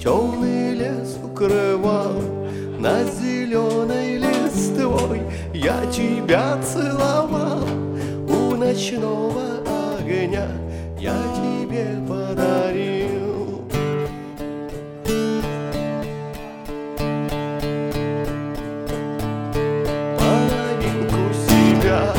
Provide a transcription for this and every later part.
Темный лес укрывал над зеленой листвой. Я тебя целовал у ночного огня, я тебе подарил половинку себя.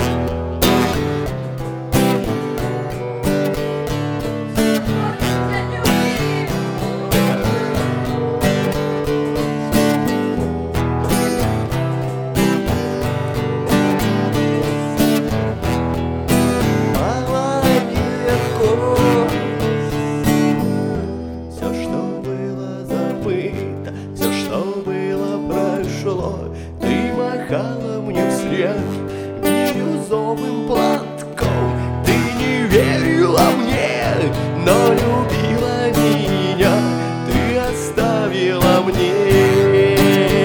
Ты махала мне вслед бирюзовым платком. Ты не верила мне, но любила меня. Ты оставила мне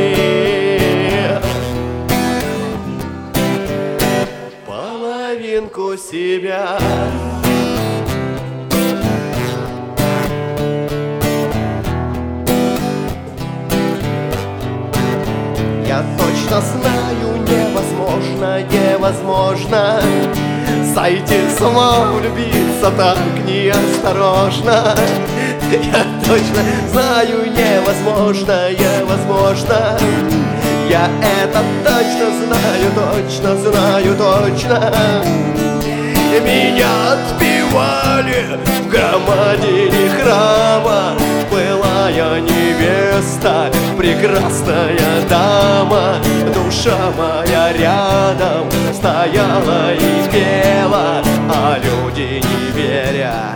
половинку себя. Я точно знаю, невозможно, невозможно сойти с ума, влюбиться так неосторожно. Я точно знаю, невозможно, невозможно. Я это точно знаю, точно знаю, точно. Меня отпевали в громадине храма. Былая невеста, прекрасная дама. Душа моя рядом стояла и пела, а люди, не веря,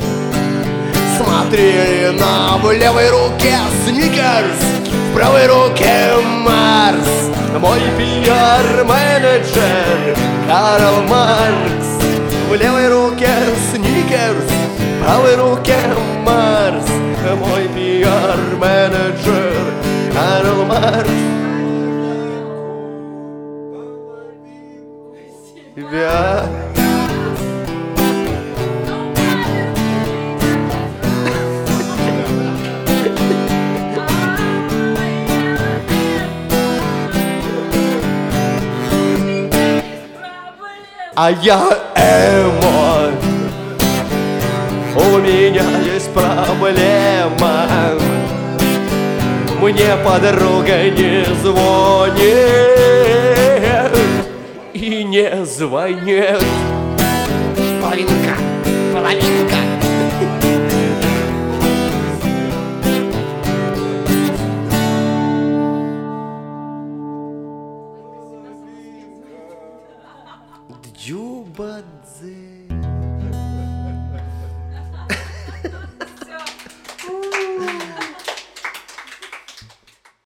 смотрели нам. В левой руке сникерс, в правой руке Марс. Мой пиар-менеджер Карл Маркс. В левой руке сникерс, в правой руке Марс. Мой пиар-менеджер Карл Маркс. Тебя. А я эмо, у меня есть проблема. Мне подруга не звонит и не звонит. Половинка, половинка. Дзюбадзе.